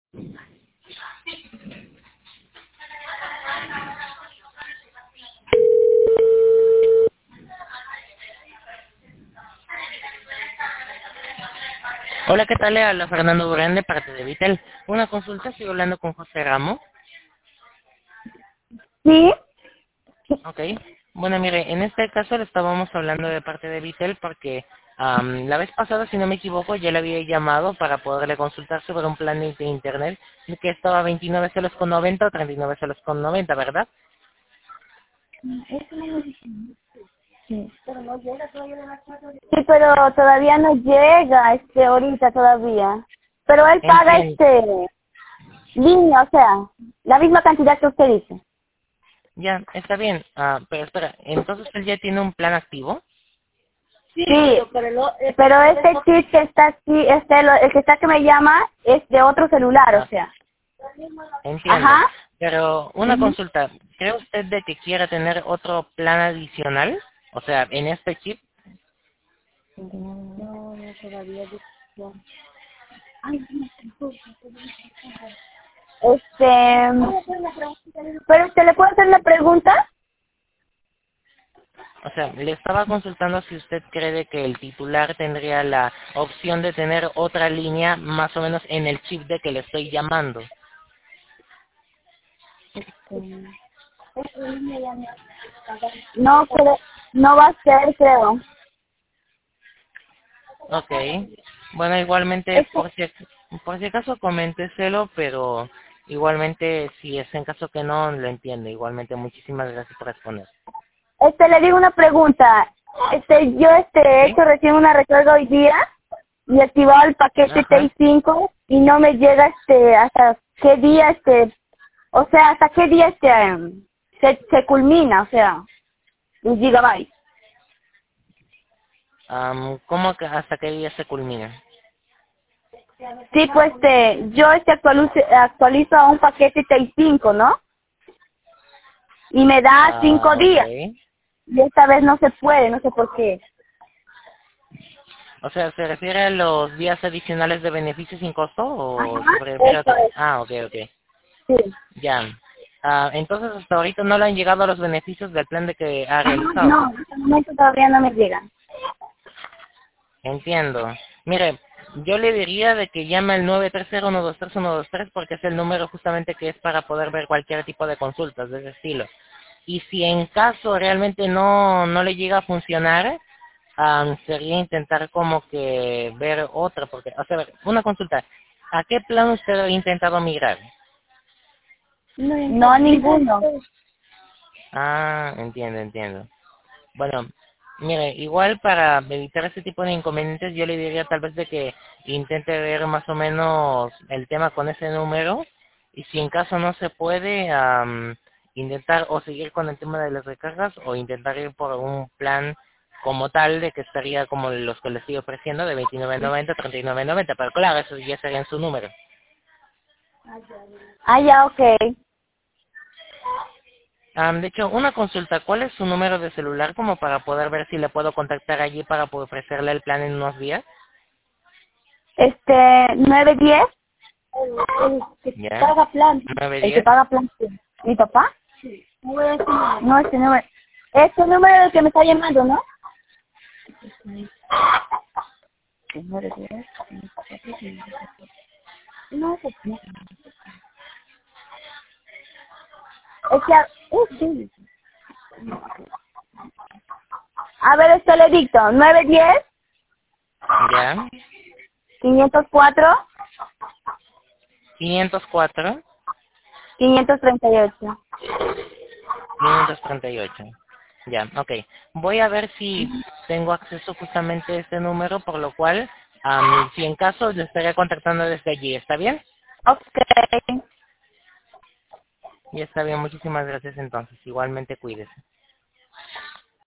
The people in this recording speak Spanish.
Hola, ¿qué tal? Le habla Fernando Durán de parte de Vitel. Una consulta, sigo hablando con José Ramos. Sí, Ok. Bueno, mire, en este caso le estábamos hablando de parte de Vitel porque la vez pasada, si no me equivoco, ya le había llamado para poderle consultar sobre un plan de internet que estaba a 29 soles con 90 o 39 soles con 90, ¿verdad? sí, pero todavía no llega, ahorita todavía. Pero él paga, Entiendo. línea, o sea, la misma cantidad que usted dice. Ya, está bien. Pero espera, entonces él ya tiene un plan activo. Sí, pero este chip que está aquí, el que está que me llama, es de otro celular, o Ah, sea. entiendo. Ajá. Pero una Ujú. consulta, ¿cree usted de que quiera tener otro plan adicional? O sea, en este chip. No, no, todavía. Pero usted le puede hacer la pregunta. O sea, le estaba consultando si usted cree de que el titular tendría la opción de tener otra línea más o menos en el chip de que le estoy llamando. No, no va a ser, creo. Ok. Bueno, igualmente, por si acaso coménteselo, pero igualmente, si es en caso que no, lo entiende. Igualmente, muchísimas gracias por responder. Le digo una pregunta. Yo he ¿Sí? hecho recién una recarga hoy día y he activado el paquete Ajá. TI5 y no me llega hasta qué día o sea, hasta qué día se culmina, o sea, un gigabyte. ¿Cómo que hasta qué día se culmina? Sí, pues yo actualizo a un paquete TI5, ¿no? Y me da 5 días Ok. y esta vez no se puede, no sé por qué. O sea, ¿se refiere a los días adicionales de beneficios sin costo o Ajá, se refiere a eso otro? es, Ah, ok, ok. sí. Ya. Entonces hasta ahorita no le han llegado los beneficios del plan de que ha Ajá, realizado. no, hasta el momento todavía no me llegan. Entiendo. Mire, yo le diría de que llame al 930-123-123 porque es el número justamente que es para poder ver cualquier tipo de consultas de ese estilo. Y si en caso realmente no le llega a funcionar, sería intentar como que ver otra, porque, o sea, una consulta. ¿A qué plan usted ha intentado migrar? No, ninguno. Entiendo, entiendo. Bueno, mire, igual para evitar ese tipo de inconvenientes, yo le diría tal vez de que intente ver más o menos el tema con ese número y si en caso no se puede, intentar o seguir con el tema de las recargas o intentar ir por un plan como tal de que estaría como los que le estoy ofreciendo de 29.90, 39.90, pero claro, eso ya sería en su número. Ah, ya, ok. De hecho, una consulta, ¿cuál es su número de celular como para poder ver si le puedo contactar allí para poder ofrecerle el plan en unos días? 910. El que ¿Ya? paga plan. El que 910. paga plan. Sí. ¿Mi papá? No, este número. Este número del que me está llamando, ¿no? 910. No, pues no. Es que, sí. A ver, le dicto. 910, ¿Ya? 504, 504, 538. 538. Ya, ok. Voy a ver si tengo acceso justamente a este número, por lo cual, si en caso, le estaré contactando desde allí. ¿Está bien? Ok. Ya está bien. Muchísimas gracias entonces. Igualmente cuídese.